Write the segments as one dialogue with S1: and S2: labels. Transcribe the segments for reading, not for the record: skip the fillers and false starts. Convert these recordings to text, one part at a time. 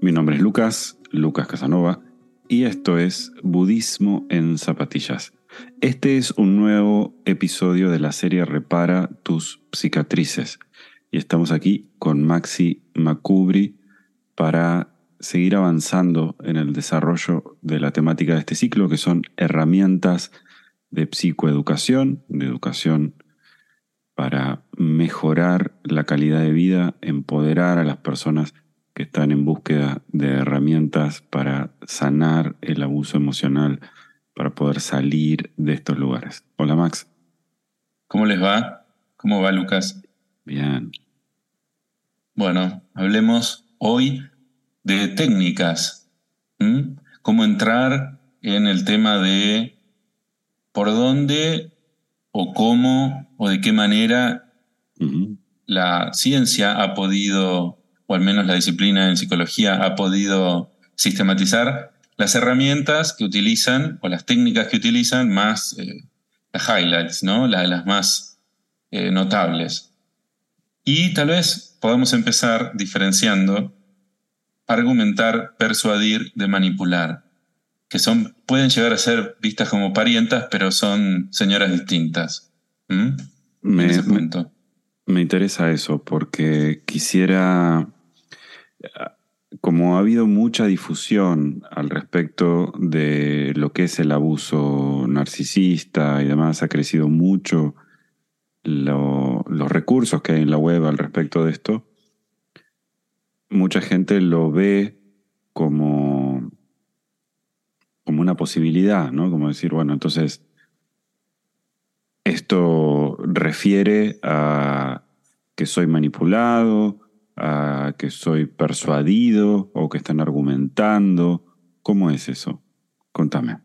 S1: Mi nombre es Lucas Casanova, y esto es Budismo en Zapatillas. Este es un nuevo episodio de la serie Repara tus cicatrices. Y estamos aquí con Maxi Macubri para seguir avanzando en el desarrollo de la temática de este ciclo, que son herramientas de psicoeducación, de educación para mejorar la calidad de vida, empoderar a las personas que están en búsqueda de herramientas para sanar el abuso emocional, para poder salir de estos lugares. Hola, Max.
S2: ¿Cómo les va? ¿Cómo va, Lucas?
S1: Bien.
S2: Bueno, hablemos hoy de técnicas. Cómo entrar en el tema de por dónde o cómo o de qué manera la ciencia ha podido, o al menos la disciplina en psicología, ha podido sistematizar las herramientas que utilizan o las técnicas que utilizan más las highlights, ¿no? Las más notables. Y tal vez podamos empezar diferenciando argumentar, persuadir de manipular, que pueden llegar a ser vistas como parientas, pero son señoras distintas. En ese punto.
S1: Me interesa eso porque quisiera, como ha habido mucha difusión al respecto de lo que es el abuso narcisista y demás, ha crecido mucho los recursos que hay en la web al respecto de esto. Mucha gente lo ve como una posibilidad, ¿no? Como decir, bueno, entonces esto refiere a que soy manipulado, a que soy persuadido o que están argumentando. ¿Cómo es eso? Contame.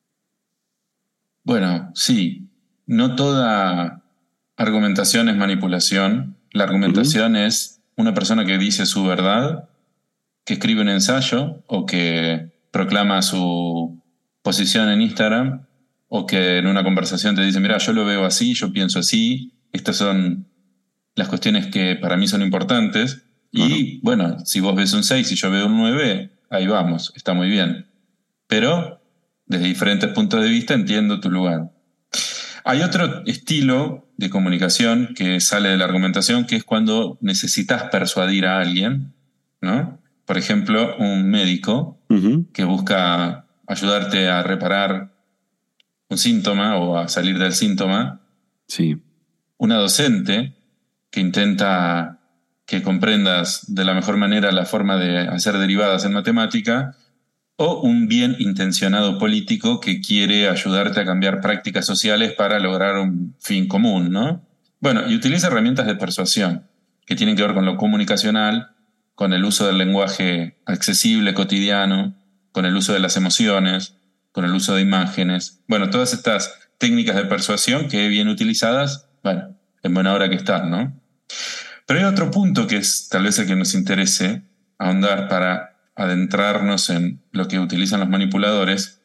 S2: Bueno, sí, no toda argumentación es manipulación. La argumentación es una persona que dice su verdad, que escribe un ensayo o que proclama su posición en Instagram o que en una conversación te dice, mira, yo lo veo así, yo pienso así, estas son las cuestiones que para mí son importantes. Y bueno, si vos ves un 6 y yo veo un 9, ahí vamos, está muy bien. Pero desde diferentes puntos de vista entiendo tu lugar. Hay otro estilo de comunicación que sale de la argumentación, que es cuando necesitas persuadir a alguien, ¿no? Por ejemplo, un médico que busca ayudarte a reparar un síntoma o a salir del síntoma.
S1: Sí.
S2: Una docente que intenta que comprendas de la mejor manera la forma de hacer derivadas en matemática, o un bien intencionado político que quiere ayudarte a cambiar prácticas sociales para lograr un fin común, ¿no? Bueno, y utiliza herramientas de persuasión que tienen que ver con lo comunicacional, con el uso del lenguaje accesible, cotidiano, con el uso de las emociones, con el uso de imágenes. Bueno, todas estas técnicas de persuasión que bien utilizadas, bueno, en buena hora que están, ¿no? Pero hay otro punto que es tal vez el que nos interese ahondar para adentrarnos en lo que utilizan los manipuladores,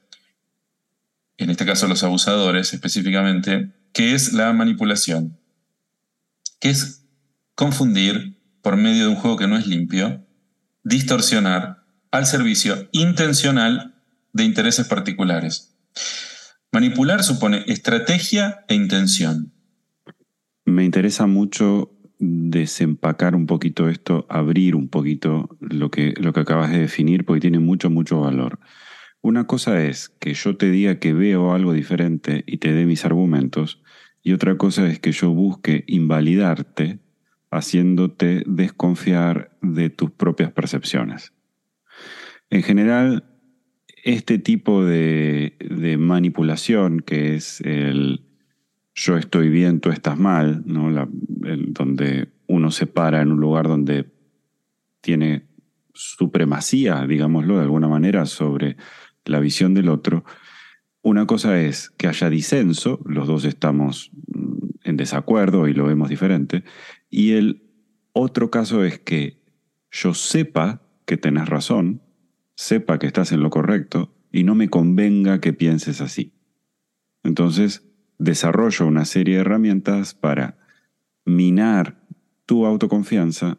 S2: en este caso los abusadores específicamente, que es la manipulación, que es confundir por medio de un juego que no es limpio, distorsionar al servicio intencional de intereses particulares. Manipular supone estrategia e intención.
S1: Me interesa mucho desempacar un poquito esto, abrir un poquito lo que acabas de definir, porque tiene mucho valor. Una cosa es que yo te diga que veo algo diferente y te dé mis argumentos, y otra cosa es que yo busque invalidarte haciéndote desconfiar de tus propias percepciones. En general, este tipo de manipulación, que es el yo estoy bien, tú estás mal, ¿no? Donde uno se para en un lugar donde tiene supremacía, digámoslo de alguna manera, sobre la visión del otro. Una cosa es que haya disenso, los dos estamos en desacuerdo y lo vemos diferente, y el otro caso es que yo sepa que tenés razón, sepa que estás en lo correcto y no me convenga que pienses así. Entonces, desarrollo una serie de herramientas para minar tu autoconfianza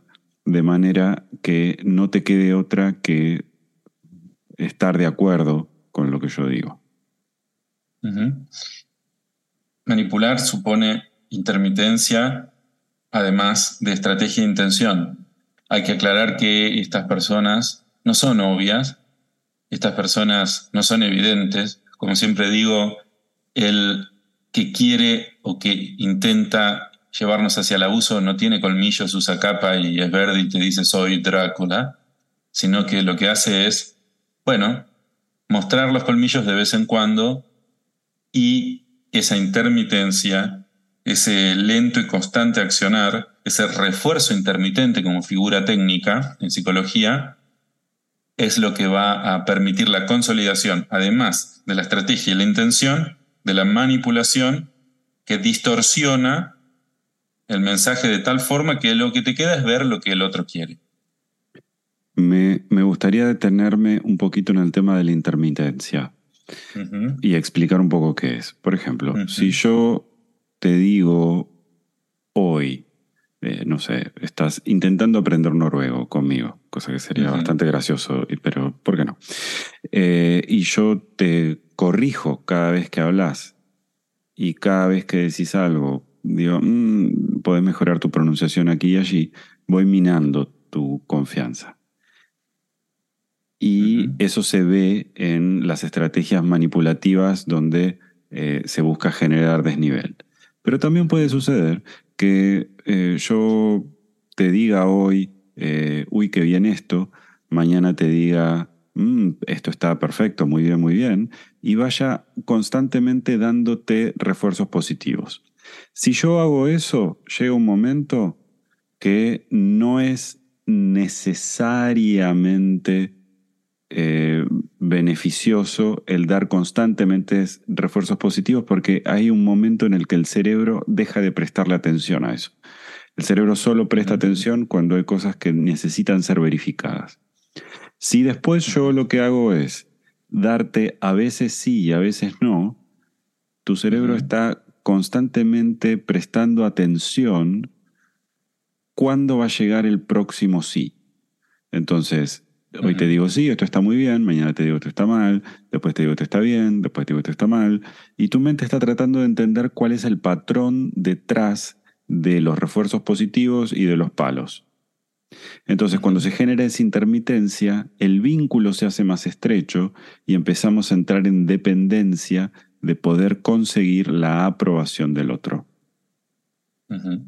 S1: de manera que no te quede otra que estar de acuerdo con lo que yo digo.
S2: Ujú. Manipular supone intermitencia, además de estrategia e intención. Hay que aclarar que estas personas no son obvias, estas personas no son evidentes. Como siempre digo, el que quiere o que intenta llevarnos hacia el abuso no tiene colmillos, usa capa y es verde y te dice soy Drácula, sino que lo que hace es, bueno, mostrar los colmillos de vez en cuando, y esa intermitencia, ese lento y constante accionar, ese refuerzo intermitente como figura técnica en psicología, es lo que va a permitir la consolidación, además de la estrategia y la intención, de la manipulación que distorsiona el mensaje de tal forma que lo que te queda es ver lo que el otro quiere.
S1: Me gustaría detenerme un poquito en el tema de la intermitencia y explicar un poco qué es. Por ejemplo, si yo te digo hoy, no sé, estás intentando aprender noruego conmigo, cosa que sería bastante gracioso, pero ¿por qué no? Y yo te corrijo cada vez que hablas y cada vez que decís algo, digo, podés mejorar tu pronunciación aquí y allí, voy minando tu confianza. Y eso se ve en las estrategias manipulativas donde se busca generar desnivel. Pero también puede suceder que yo te diga hoy, uy, qué bien esto, mañana te diga, esto está perfecto, muy bien, y vaya constantemente dándote refuerzos positivos. Si yo hago eso, llega un momento que no es necesariamente beneficioso el dar constantemente refuerzos positivos, porque hay un momento en el que el cerebro deja de prestarle atención a eso. El cerebro solo presta atención cuando hay cosas que necesitan ser verificadas. Si después yo lo que hago es darte a veces sí y a veces no, tu cerebro está constantemente prestando atención cuándo va a llegar el próximo sí. Entonces, hoy te digo sí, esto está muy bien, mañana te digo esto está mal, después te digo esto está bien, después te digo esto está mal, y tu mente está tratando de entender cuál es el patrón detrás de los refuerzos positivos y de los palos. Entonces, cuando se genera esa intermitencia, el vínculo se hace más estrecho y empezamos a entrar en dependencia de poder conseguir la aprobación del otro.
S2: Muy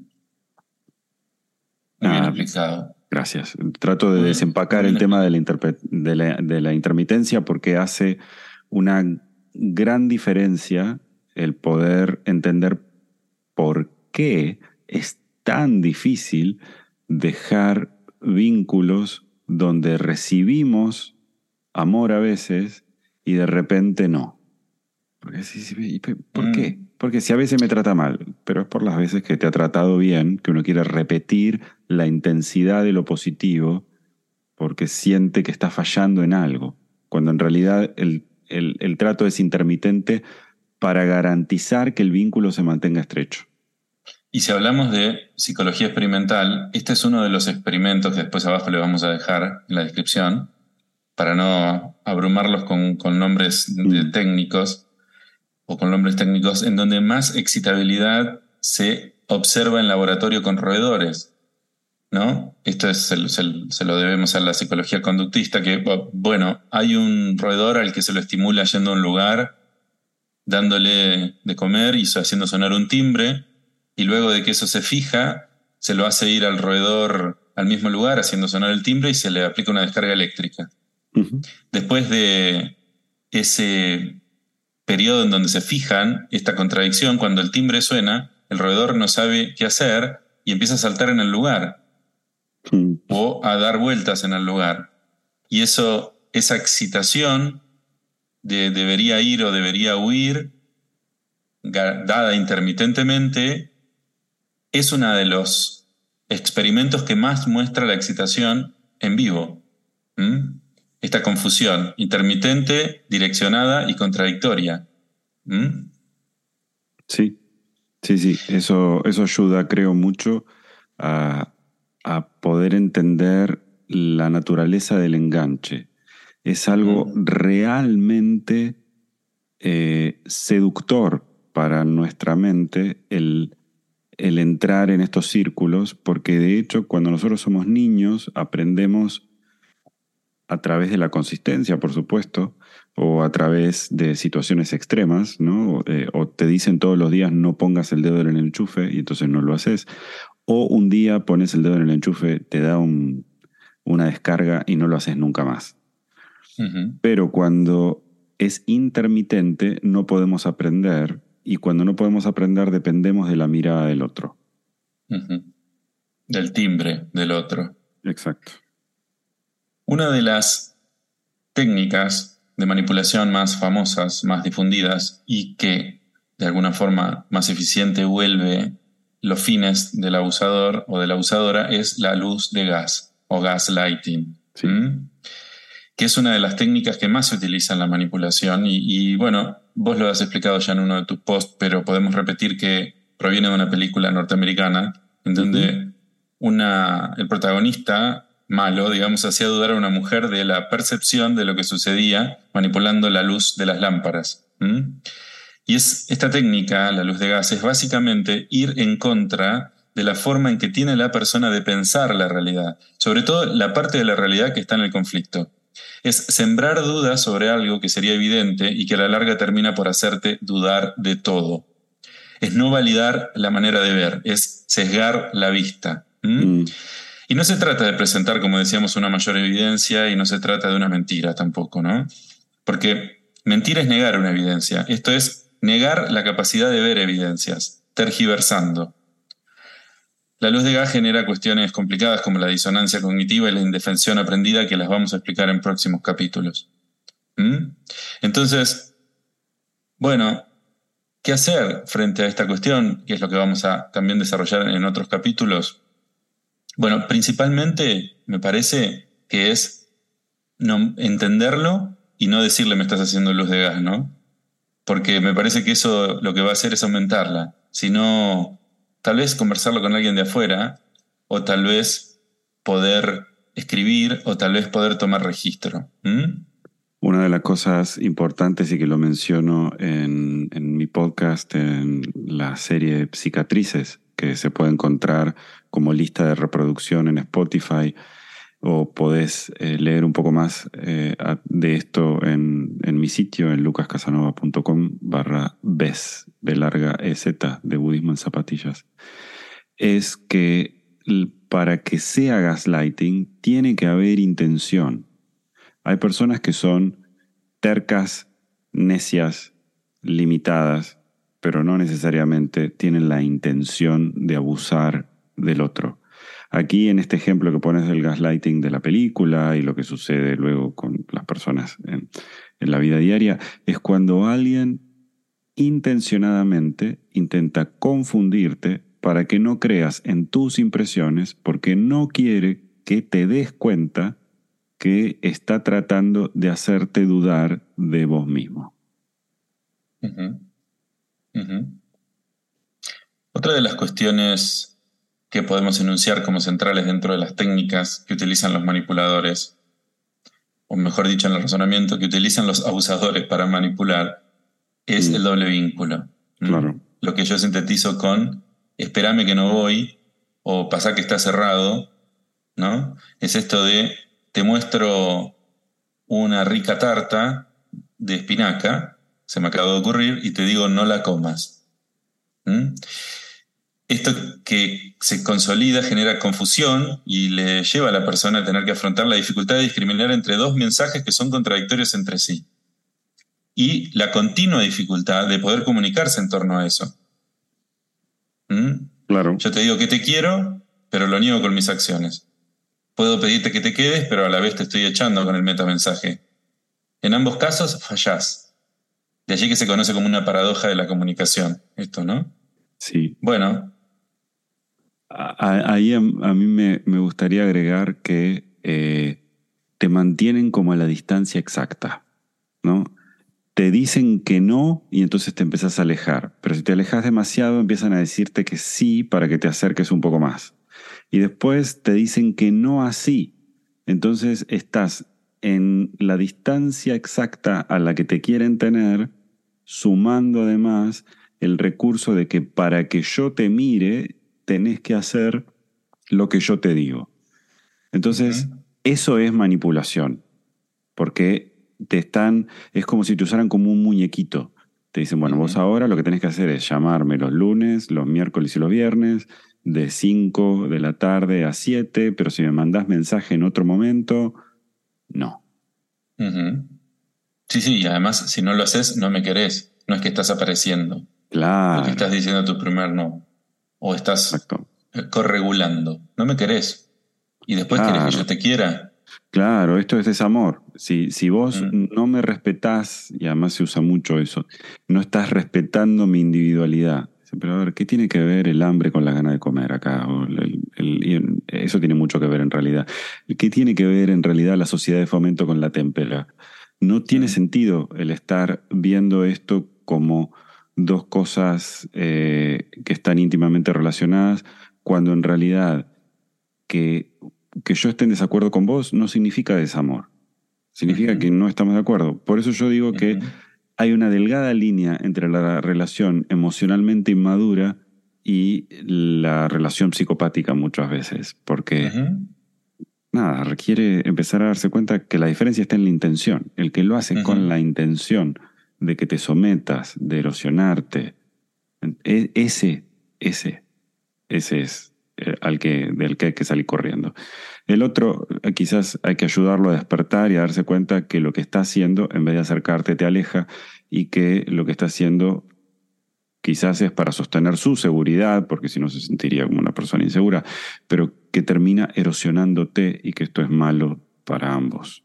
S2: bien explicado.
S1: Gracias. Trato de desempacar el tema de la intermitencia porque hace una gran diferencia el poder entender por qué es tan difícil dejar vínculos donde recibimos amor a veces y de repente no. ¿Por qué? Porque si a veces me trata mal, pero es por las veces que te ha tratado bien, que uno quiere repetir la intensidad de lo positivo porque siente que está fallando en algo, cuando en realidad el trato es intermitente para garantizar que el vínculo se mantenga estrecho.
S2: Y si hablamos de psicología experimental, este es uno de los experimentos que después abajo le vamos a dejar en la descripción, para no abrumarlos con nombres técnicos o con nombres técnicos, en donde más excitabilidad se observa en laboratorio con roedores, ¿no? Esto se lo debemos a la psicología conductista, que, bueno, hay un roedor al que se lo estimula yendo a un lugar, dándole de comer y haciendo sonar un timbre, y luego de que eso se fija, se lo hace ir al roedor al mismo lugar, haciendo sonar el timbre, y se le aplica una descarga eléctrica. Después de ese periodo en donde se fijan esta contradicción, cuando el timbre suena, el roedor no sabe qué hacer y empieza a saltar en el lugar o a dar vueltas en el lugar. Y esa excitación de debería ir o debería huir, dada intermitentemente, es uno de los experimentos que más muestra la excitación en vivo. Esta confusión intermitente, direccionada y contradictoria.
S1: Sí, eso ayuda, creo, mucho a poder entender la naturaleza del enganche. Es algo realmente seductor para nuestra mente el entrar en estos círculos, porque de hecho cuando nosotros somos niños aprendemos a través de la consistencia, por supuesto, o a través de situaciones extremas, ¿no? O te dicen todos los días no pongas el dedo en el enchufe y entonces no lo haces. O un día pones el dedo en el enchufe, te da una descarga y no lo haces nunca más. Pero cuando es intermitente no podemos aprender, y cuando no podemos aprender dependemos de la mirada del otro.
S2: Del timbre del otro.
S1: Exacto.
S2: Una de las técnicas de manipulación más famosas, más difundidas y que de alguna forma más eficiente vuelve los fines del abusador o de la abusadora es la luz de gas o gaslighting.
S1: Sí.
S2: Que es una de las técnicas que más se utiliza en la manipulación y bueno, vos lo has explicado ya en uno de tus posts, pero podemos repetir que proviene de una película norteamericana en donde el protagonista malo, digamos, hacía dudar a una mujer de la percepción de lo que sucedía manipulando la luz de las lámparas. Y esta técnica, la luz de gas, es básicamente ir en contra de la forma en que tiene la persona de pensar la realidad, sobre todo la parte de la realidad que está en el conflicto. Es sembrar dudas sobre algo que sería evidente y que a la larga termina por hacerte dudar de todo. Es no validar la manera de ver, es sesgar la vista. Y no se trata de presentar, como decíamos, una mayor evidencia y no se trata de una mentira tampoco, ¿no? Porque mentir es negar una evidencia. Esto es negar la capacidad de ver evidencias, tergiversando. La luz de gas genera cuestiones complicadas como la disonancia cognitiva y la indefensión aprendida que las vamos a explicar en próximos capítulos. Entonces, bueno, ¿qué hacer frente a esta cuestión? Que es lo que vamos a también desarrollar en otros capítulos. Bueno, principalmente me parece que es no entenderlo y no decirle me estás haciendo luz de gas, ¿no? Porque me parece que eso lo que va a hacer es aumentarla. Sino, tal vez conversarlo con alguien de afuera, o tal vez poder escribir, o tal vez poder tomar registro.
S1: Una de las cosas importantes y que lo menciono en mi podcast, en la serie Cicatrices, que se puede encontrar como lista de reproducción en Spotify, o podés leer un poco más de esto en mi sitio, en lucascasanova.com/BEZ, de Budismo en Zapatillas, es que para que sea gaslighting tiene que haber intención. Hay personas que son tercas, necias, limitadas, pero no necesariamente tienen la intención de abusar del otro. Aquí en este ejemplo que pones del gaslighting de la película y lo que sucede luego con las personas en la vida diaria, es cuando alguien intencionadamente intenta confundirte para que no creas en tus impresiones porque no quiere que te des cuenta que está tratando de hacerte dudar de vos mismo.
S2: Otra de las cuestiones que podemos enunciar como centrales dentro de las técnicas que utilizan los manipuladores, o mejor dicho, en el razonamiento que utilizan los abusadores para manipular, es el doble vínculo.
S1: Claro.
S2: Lo que yo sintetizo con espérame que no voy, o pasá que está cerrado, ¿no? Es esto de te muestro una rica tarta de espinaca, se me acaba de ocurrir, y te digo no la comas. Esto que se consolida genera confusión y le lleva a la persona a tener que afrontar la dificultad de discriminar entre dos mensajes que son contradictorios entre sí. Y la continua dificultad de poder comunicarse en torno a eso.
S1: Claro.
S2: Yo te digo que te quiero, pero lo niego con mis acciones. Puedo pedirte que te quedes, pero a la vez te estoy echando con el metamensaje. En ambos casos fallás. De allí que se conoce como una paradoja de la comunicación. Esto, ¿no?
S1: Sí.
S2: Bueno.
S1: Ahí a mí me gustaría agregar que te mantienen como a la distancia exacta, ¿no? Te dicen que no y entonces te empezás a alejar. Pero si te alejas demasiado empiezan a decirte que sí para que te acerques un poco más. y después te dicen que no así. Entonces estás en la distancia exacta a la que te quieren tener, sumando además el recurso de que para que yo te mire, tenés que hacer lo que yo te digo. Entonces,
S2: Ujú,
S1: eso es manipulación, porque es como si te usaran como un muñequito. Te dicen, bueno, vos
S2: ujú.
S1: ahora lo que tenés que hacer es llamarme los lunes, los miércoles y los viernes, de 5 de la tarde a 7, pero si me mandás mensaje en otro momento, no.
S2: Ujú. Sí, sí, y además, si no lo haces, no me querés. No es que estás apareciendo, porque
S1: Claro,
S2: estás diciendo tu primer no, o estás
S1: exacto.
S2: corregulando. No me querés. Y después querés que yo
S1: Claro,
S2: te quiera.
S1: claro, esto es desamor. Si vos
S2: Mm,
S1: no me respetás, y además se usa mucho eso, no estás respetando mi individualidad. Dice, pero a ver, ¿qué tiene que ver el hambre con la gana de comer acá? Eso tiene mucho que ver en realidad. ¿Qué tiene que ver en realidad la sociedad de fomento con la témpera? No tiene
S2: mm,
S1: sentido el estar viendo esto como dos cosas que están íntimamente relacionadas, cuando en realidad que, que yo esté en desacuerdo con vos no significa desamor, significa
S2: ujú,
S1: que no estamos de acuerdo. Por eso yo digo que
S2: ujú,
S1: hay una delgada línea entre la relación emocionalmente inmadura y la relación psicopática muchas veces, porque
S2: ujú,
S1: nada, requiere empezar a darse cuenta que la diferencia está en la intención. El que lo hace con
S2: ujú.
S1: la intención de que te sometas, de erosionarte, ese, ese ese es del que hay que salir corriendo. El otro, quizás hay que ayudarlo a despertar y a darse cuenta que lo que está haciendo, en vez de acercarte, te aleja y que lo que está haciendo quizás es para sostener su seguridad, porque si no se sentiría como una persona insegura, pero que termina erosionándote y que esto es malo para ambos.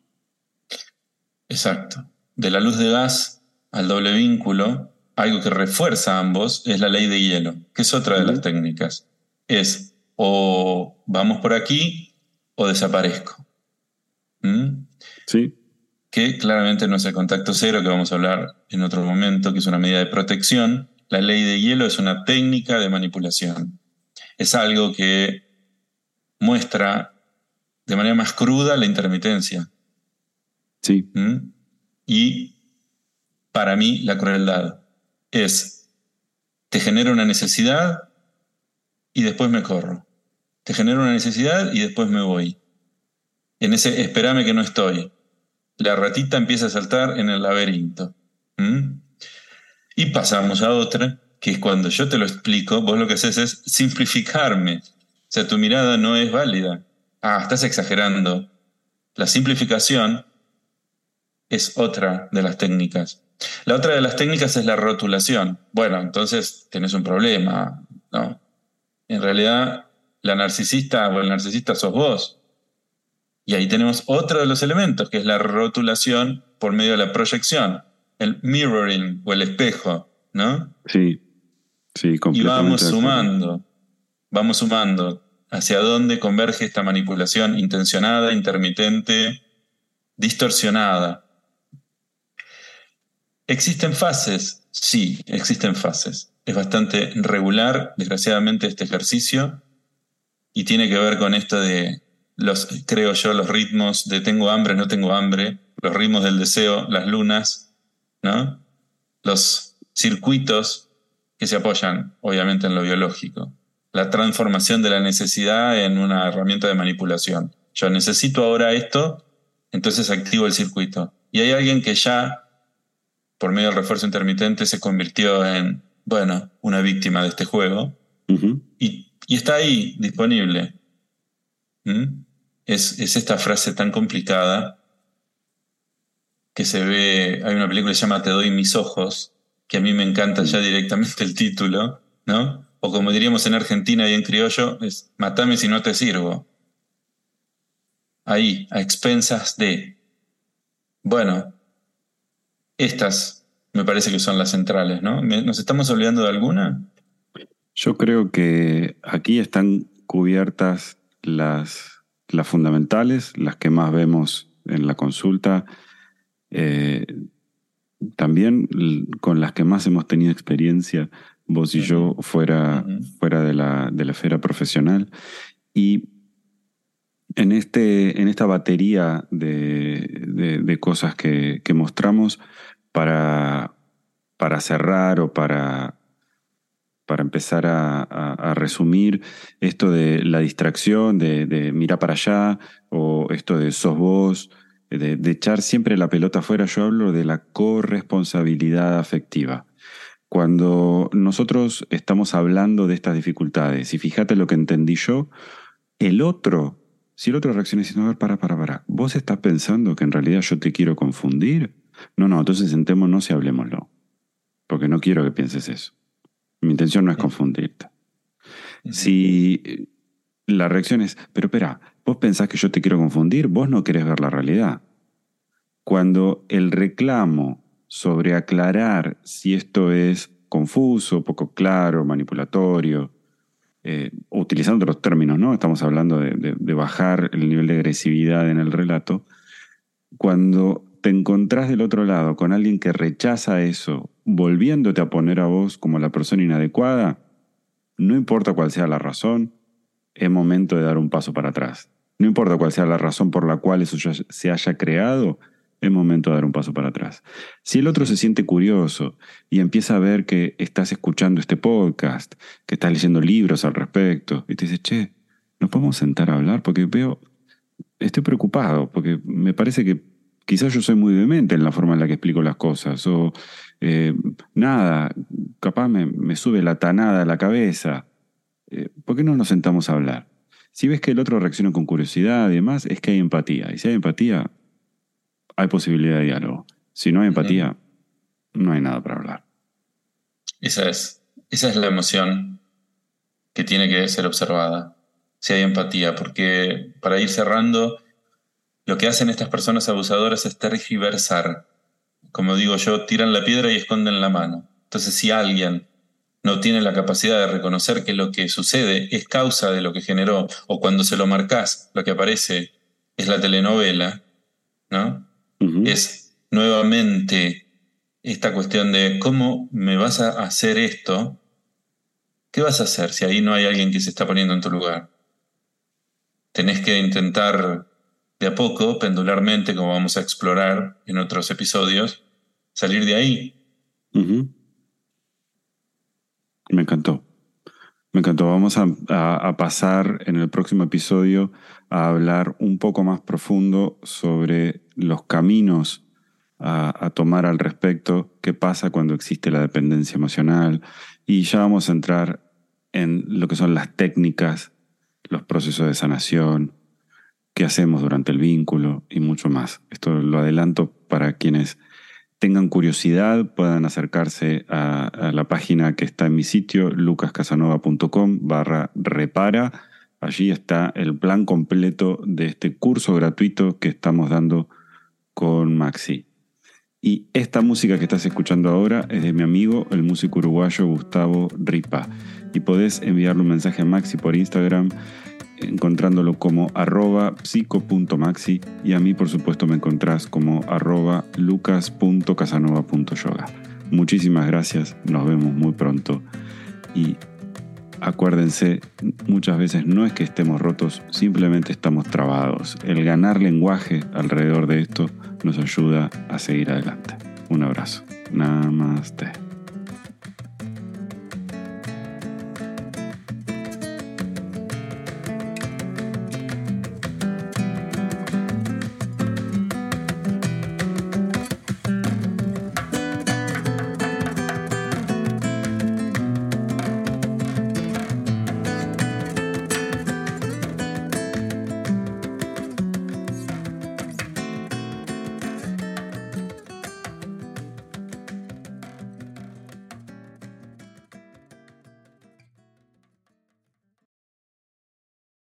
S2: Exacto. De la luz de gas al doble vínculo, algo que refuerza a ambos es la ley de hielo, que es otra de las
S1: ¿Mm?
S2: técnicas. Es o vamos por aquí o desaparezco. ¿Mm?
S1: Sí,
S2: Que claramente no es el contacto cero, que vamos a hablar en otro momento, que es una medida de protección. La ley de hielo es una técnica de manipulación. Es algo que muestra de manera más cruda la intermitencia.
S1: sí,
S2: ¿Mm? Y para mí la crueldad es, te genero una necesidad y después me corro. Te genero una necesidad y después me voy. En ese espérame que no estoy. La ratita empieza a saltar en el laberinto. ¿Mm? Y pasamos a otra, que es cuando yo te lo explico, vos lo que haces es simplificarme. O sea, tu mirada no es válida. Ah, estás exagerando. La simplificación es otra de las técnicas. La otra de las técnicas es la rotulación. Bueno, entonces tenés un problema, ¿no? En realidad, la narcisista o el narcisista sos vos. Y ahí tenemos otro de los elementos, que es la rotulación por medio de la proyección, el mirroring o el espejo, ¿no?
S1: sí, sí,
S2: Y
S1: completamente de acuerdo.
S2: vamos sumando hacia dónde converge esta manipulación intencionada, intermitente, distorsionada. ¿Existen fases? Sí, existen fases. Es bastante regular, desgraciadamente, este ejercicio y tiene que ver con esto de creo yo, los ritmos de tengo hambre, no tengo hambre, los ritmos del deseo, las lunas, ¿no? Los circuitos que se apoyan, obviamente, en lo biológico. La transformación de la necesidad en una herramienta de manipulación. Yo necesito ahora esto, entonces activo el circuito. Y hay alguien que ya, por medio del refuerzo intermitente, se convirtió en, bueno, una víctima de este juego
S1: Ujú.
S2: y está ahí, disponible. ¿Mm? Es esta frase tan complicada que se ve, hay una película que se llama Te doy mis ojos, que a mí me encanta ya directamente el título, ¿no? O como diríamos en Argentina y en criollo, es Matame si no te sirvo. Ahí, a expensas de. Bueno, estas me parece que son las centrales, ¿no? ¿Nos estamos olvidando de alguna?
S1: Yo creo que aquí están cubiertas las fundamentales, las que más vemos en la consulta, eh, también con las que más hemos tenido experiencia, vos y
S2: Ujú,
S1: yo,
S2: ujú,
S1: fuera de la esfera profesional. Y en esta batería de cosas que mostramos para cerrar o para empezar a resumir esto de la distracción, de mirar para allá, o esto de sos vos, de echar siempre la pelota afuera, yo hablo de la corresponsabilidad afectiva. Cuando nosotros estamos hablando de estas dificultades, y fíjate lo que entendí yo, si el otro reacciona diciendo, a ver, para, ¿vos estás pensando que en realidad yo te quiero confundir? No, entonces sentémonos y hablemoslo, porque no quiero que pienses eso. Mi intención no es confundirte. Si la reacción es, pero espera, vos pensás que yo te quiero confundir, vos no querés ver la realidad. Cuando el reclamo sobre aclarar si esto es confuso, poco claro, manipulatorio, utilizando otros términos, ¿no? Estamos hablando de bajar el nivel de agresividad en el relato. Cuando te encontrás del otro lado con alguien que rechaza eso, volviéndote a poner a vos como la persona inadecuada, no importa cuál sea la razón, es momento de dar un paso para atrás. No importa cuál sea la razón por la cual eso ya se haya creado, es momento de dar un paso para atrás. Si el otro se siente curioso y empieza a ver que estás escuchando este podcast, que estás leyendo libros al respecto, y te dice, che, ¿nos podemos sentar a hablar? Porque estoy preocupado, porque me parece que quizás yo soy muy vehemente en la forma en la que explico las cosas, o nada, capaz me sube la tanada a la cabeza. ¿Por qué no nos sentamos a hablar? Si ves que el otro reacciona con curiosidad y demás, es que hay empatía. Y si hay empatía, hay posibilidad de diálogo. Si no hay empatía, no hay nada para hablar.
S2: Esa es la emoción que tiene que ser observada. Si hay empatía, porque para ir cerrando, lo que hacen estas personas abusadoras es tergiversar. Como digo yo, tiran la piedra y esconden la mano. Entonces, si alguien no tiene la capacidad de reconocer que lo que sucede es causa de lo que generó, o cuando se lo marcás, lo que aparece es la telenovela, ¿no? Es nuevamente esta cuestión de ¿cómo me vas a hacer esto? ¿Qué vas a hacer si ahí no hay alguien que se está poniendo en tu lugar? Tenés que intentar de a poco, pendularmente, como vamos a explorar en otros episodios, salir de ahí.
S1: Me encantó. Vamos a pasar en el próximo episodio a hablar un poco más profundo sobre los caminos a tomar al respecto, qué pasa cuando existe la dependencia emocional, y ya vamos a entrar en lo que son las técnicas, los procesos de sanación, qué hacemos durante el vínculo y mucho más. Esto lo adelanto para quienes tengan curiosidad, puedan acercarse a la página que está en mi sitio, lucascasanova.com/repara. Allí está el plan completo de este curso gratuito que estamos dando con Maxi. Y esta música que estás escuchando ahora es de mi amigo, el músico uruguayo Gustavo Ripa. Y podés enviarle un mensaje a Maxi por Instagram, encontrándolo como @psico.maxi, y a mí por supuesto me encontrás como @lucas.casanova.yoga. Muchísimas gracias, nos vemos muy pronto, y acuérdense, muchas veces no es que estemos rotos, simplemente estamos trabados. El ganar lenguaje alrededor de esto nos ayuda a seguir adelante. Un abrazo. Namaste.